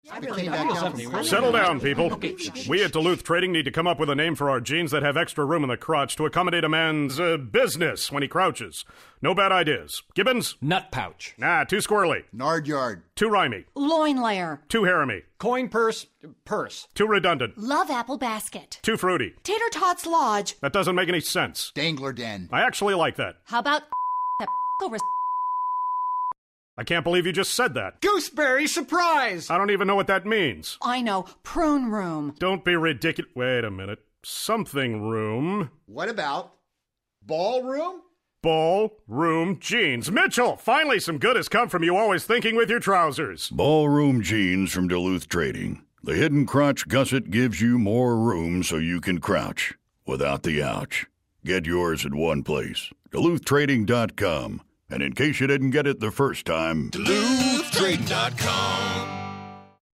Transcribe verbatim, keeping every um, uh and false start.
I really don't. Settle down, people. We at Duluth Trading need to come up with a name for our jeans that have extra room in the crotch to accommodate a man's uh, business when he crouches. No bad ideas. Gibbons? Nut pouch. Nah, too squirrely. Nard yard. Too rhymey. Loin layer. Too haremy. Coin purse. Purse. Too redundant. Love apple basket. Too fruity. Tater tots lodge. That doesn't make any sense. Dangler den. I actually like that. How about that over? I can't believe you just said that. Gooseberry surprise! I don't even know what that means. I know. Prune room. Don't be ridiculous. Wait a minute. Something room. What about ballroom? Ballroom jeans. Mitchell, finally some good has come from you always thinking with your trousers. Ballroom jeans from Duluth Trading. The hidden crotch gusset gives you more room so you can crouch without the ouch. Get yours at one place, Duluth Trading dot com. And in case you didn't get it the first time, Duluth Trading dot com.